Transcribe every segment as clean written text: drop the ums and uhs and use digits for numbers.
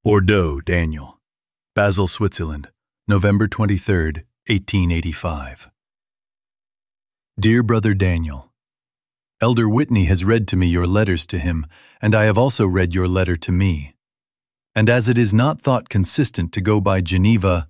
Bordeaux, Daniel. Basel, Switzerland, November 23, 1885. Dear Brother Daniel, Elder Whitney has read to me your letters to him, and I have also read your letter to me. And as it is not thought consistent to go by Genoa,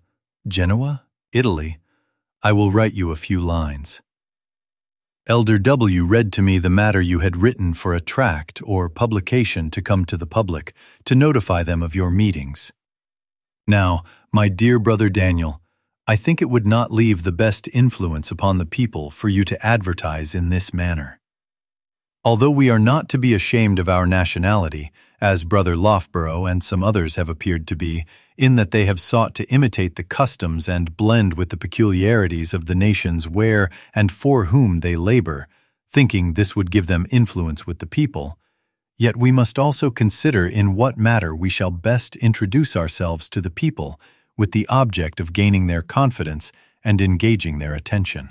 Italy, I will write you a few lines. Elder W. read to me the matter you had written for a tract or publication to come to the public, to notify them of your meetings. Now, my dear Brother Daniel, I think it would not leave the best influence upon the people for you to advertise in this manner. Although we are not to be ashamed of our nationality, as Brother Loughborough and some others have appeared to be, in that they have sought to imitate the customs and blend with the peculiarities of the nations where and for whom they labor, thinking this would give them influence with the people, yet we must also consider in what matter we shall best introduce ourselves to the people with the object of gaining their confidence and engaging their attention.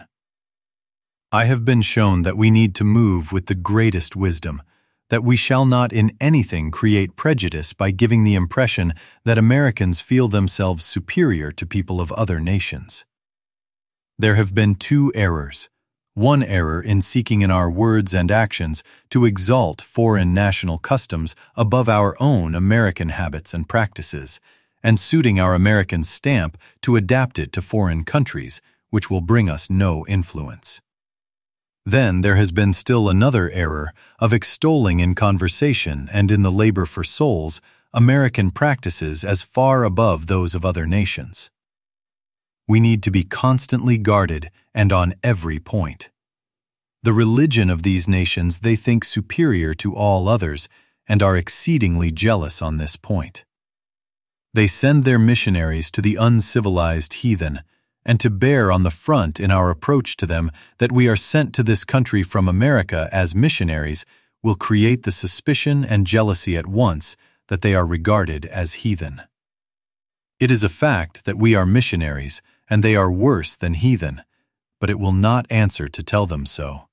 I have been shown that we need to move with the greatest wisdom, that we shall not in anything create prejudice by giving the impression that Americans feel themselves superior to people of other nations. There have been two errors. One error in seeking in our words and actions to exalt foreign national customs above our own American habits and practices, and suiting our American stamp to adapt it to foreign countries, which will bring us no influence. Then there has been still another error of extolling in conversation and in the labor for souls American practices as far above those of other nations. We need to be constantly guarded and on every point. The religion of these nations they think superior to all others and are exceedingly jealous on this point. They send their missionaries to the uncivilized heathen, and to bear on the front in our approach to them that we are sent to this country from America as missionaries will create the suspicion and jealousy at once that they are regarded as heathen. It is a fact that we are missionaries and they are worse than heathen, but it will not answer to tell them so.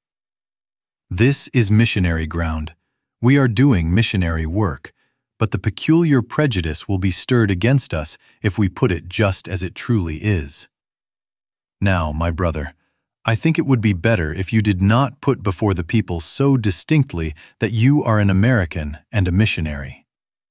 This is missionary ground. We are doing missionary work, but the peculiar prejudice will be stirred against us if we put it just as it truly is. Now, my brother, I think it would be better if you did not put before the people so distinctly that you are an American and a missionary.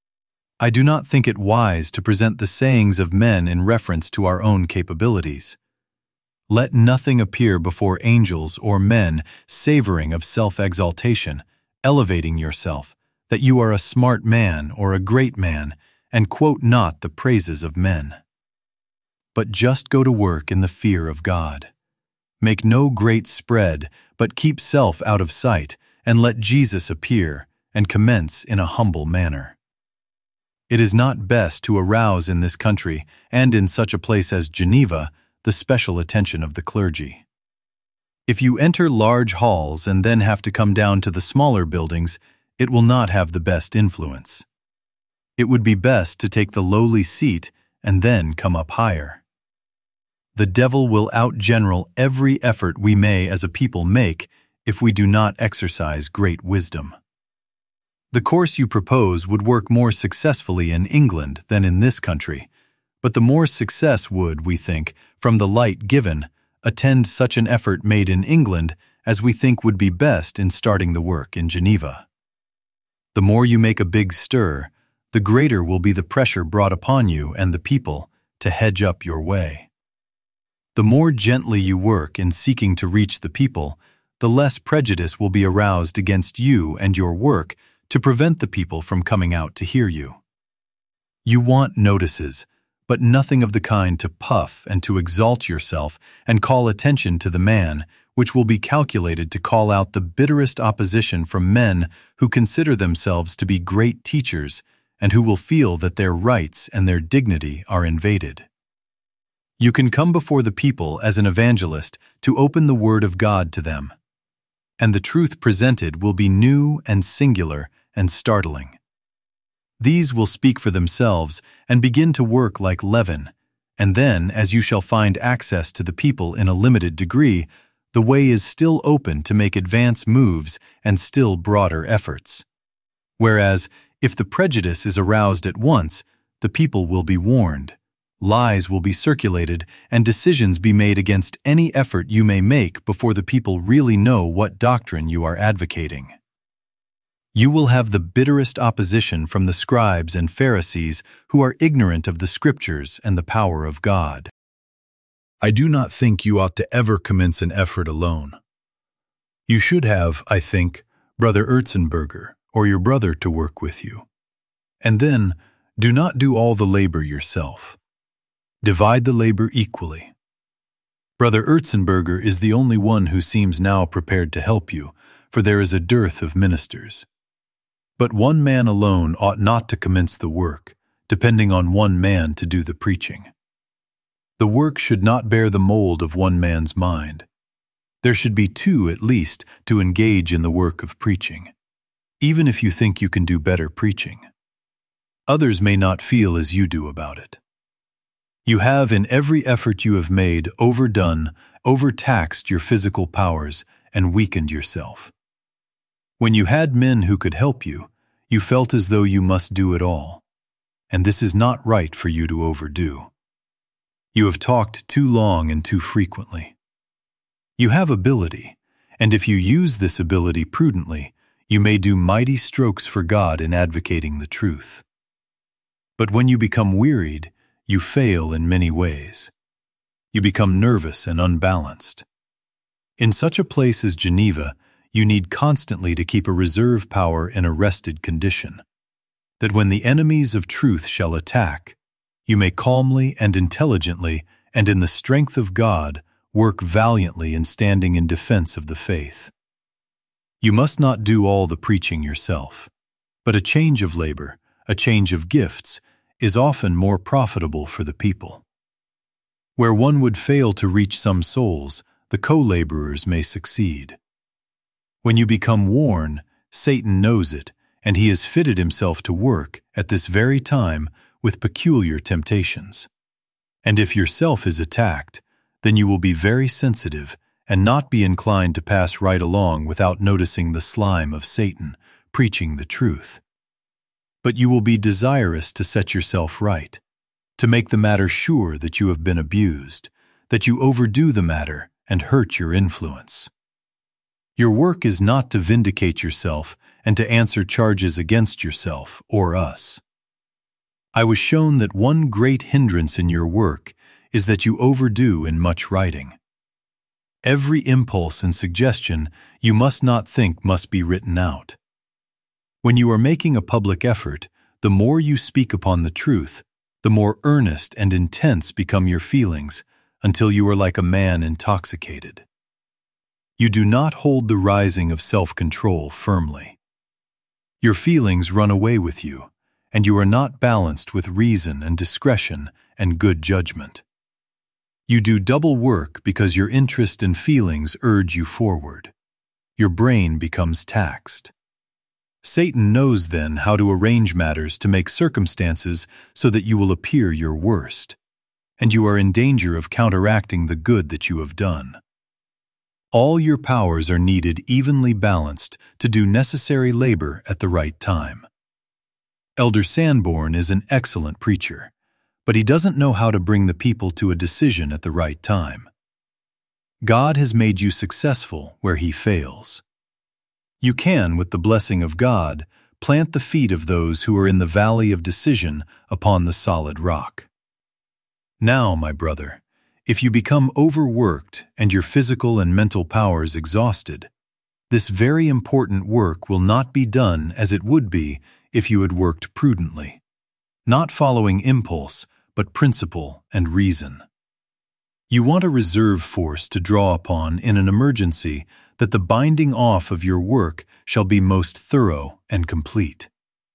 I do not think it wise to present the sayings of men in reference to our own capabilities. Let nothing appear before angels or men savoring of self-exaltation, elevating yourself, that you are a smart man or a great man, and quote not the praises of men. But just go to work in the fear of God. Make no great spread, but keep self out of sight, and let Jesus appear, and commence in a humble manner. It is not best to arouse in this country, and in such a place as Geneva, the special attention of the clergy. If you enter large halls and then have to come down to the smaller buildings, it will not have the best influence. It would be best to take the lowly seat and then come up higher. The devil will outgeneral every effort we may as a people make if we do not exercise great wisdom. The course you propose would work more successfully in England than in this country, but the more success would, we think, from the light given, attend such an effort made in England as we think would be best in starting the work in Geneva. The more you make a big stir, the greater will be the pressure brought upon you and the people to hedge up your way. The more gently you work in seeking to reach the people, the less prejudice will be aroused against you and your work to prevent the people from coming out to hear you. You want notices, but nothing of the kind to puff and to exalt yourself and call attention to the man, which will be calculated to call out the bitterest opposition from men who consider themselves to be great teachers and who will feel that their rights and their dignity are invaded. You can come before the people as an evangelist to open the word of God to them, and the truth presented will be new and singular and startling. These will speak for themselves and begin to work like leaven, and then, as you shall find access to the people in a limited degree, the way is still open to make advance moves and still broader efforts. Whereas, if the prejudice is aroused at once, the people will be warned, lies will be circulated, and decisions be made against any effort you may make before the people really know what doctrine you are advocating. You will have the bitterest opposition from the scribes and Pharisees who are ignorant of the Scriptures and the power of God. I do not think you ought to ever commence an effort alone. You should have, I think, Brother Erzenberger or your brother to work with you. And then, do not do all the labor yourself. Divide the labor equally. Brother Erzenberger is the only one who seems now prepared to help you, for there is a dearth of ministers. But one man alone ought not to commence the work, depending on one man to do the preaching. The work should not bear the mold of one man's mind. There should be two at least to engage in the work of preaching, even if you think you can do better preaching. Others may not feel as you do about it. You have, in every effort you have made, overdone, overtaxed your physical powers and weakened yourself. When you had men who could help you, you felt as though you must do it all, and this is not right for you to overdo. You have talked too long and too frequently. You have ability, and if you use this ability prudently, you may do mighty strokes for God in advocating the truth. But when you become wearied, you fail in many ways. You become nervous and unbalanced. In such a place as Geneva, you need constantly to keep a reserve power in a rested condition, that when the enemies of truth shall attack, you may calmly and intelligently and in the strength of God work valiantly in standing in defense of the faith. You must not do all the preaching yourself, but a change of labor, a change of gifts, is often more profitable for the people. Where one would fail to reach some souls, the co-laborers may succeed. When you become worn, Satan knows it, and he has fitted himself to work at this very time with peculiar temptations. And if yourself is attacked, then you will be very sensitive and not be inclined to pass right along without noticing the slime of Satan preaching the truth. But you will be desirous to set yourself right, to make the matter sure that you have been abused, that you overdo the matter and hurt your influence. Your work is not to vindicate yourself and to answer charges against yourself or us. I was shown that one great hindrance in your work is that you overdo in much writing. Every impulse and suggestion you must not think must be written out. When you are making a public effort, the more you speak upon the truth, the more earnest and intense become your feelings until you are like a man intoxicated. You do not hold the rising of self-control firmly. Your feelings run away with you, and you are not balanced with reason and discretion and good judgment. You do double work because your interest and feelings urge you forward. Your brain becomes taxed. Satan knows then how to arrange matters to make circumstances so that you will appear your worst, and you are in danger of counteracting the good that you have done. All your powers are needed evenly balanced to do necessary labor at the right time. Elder Sanborn is an excellent preacher, but he doesn't know how to bring the people to a decision at the right time. God has made you successful where he fails. You can, with the blessing of God, plant the feet of those who are in the valley of decision upon the solid rock. Now, my brother, if you become overworked and your physical and mental powers exhausted, this very important work will not be done as it would be if you had worked prudently, not following impulse, but principle and reason. You want a reserve force to draw upon in an emergency that the binding off of your work shall be most thorough and complete.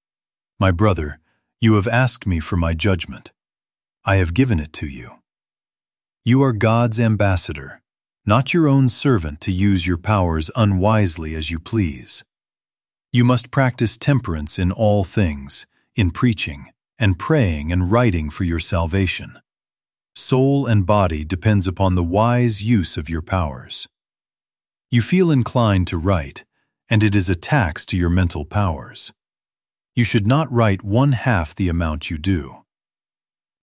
My brother, you have asked me for my judgment. I have given it to you. You are God's ambassador, not your own servant to use your powers unwisely as you please. You must practice temperance in all things, in preaching, and praying and writing for your salvation. Soul and body depends upon the wise use of your powers. You feel inclined to write, and it is a tax to your mental powers. You should not write 1/2 the amount you do.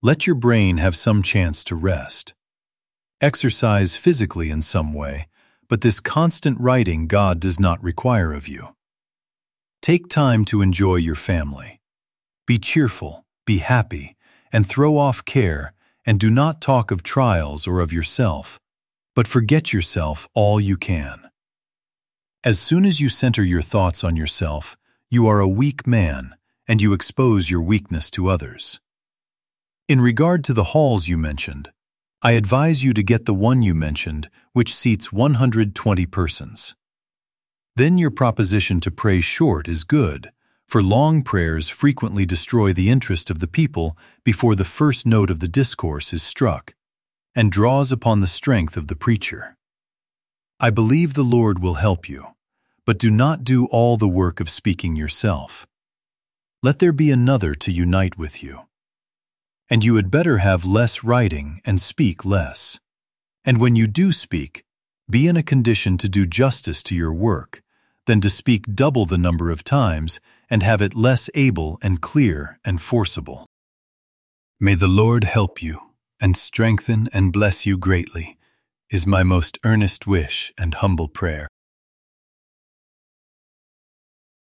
Let your brain have some chance to rest. Exercise physically in some way, but this constant writing God does not require of you. Take time to enjoy your family. Be cheerful, be happy, and throw off care, and do not talk of trials or of yourself, but forget yourself all you can. As soon as you center your thoughts on yourself, you are a weak man, and you expose your weakness to others. In regard to the halls you mentioned, I advise you to get the one you mentioned, which seats 120 persons. Then your proposition to pray short is good, for long prayers frequently destroy the interest of the people before the first note of the discourse is struck, and draws upon the strength of the preacher. I believe the Lord will help you, but do not do all the work of speaking yourself. Let there be another to unite with you. And you had better have less writing and speak less. And when you do speak, be in a condition to do justice to your work, than to speak double the number of times and have it less able and clear and forcible. May the Lord help you and strengthen and bless you greatly, is my most earnest wish and humble prayer.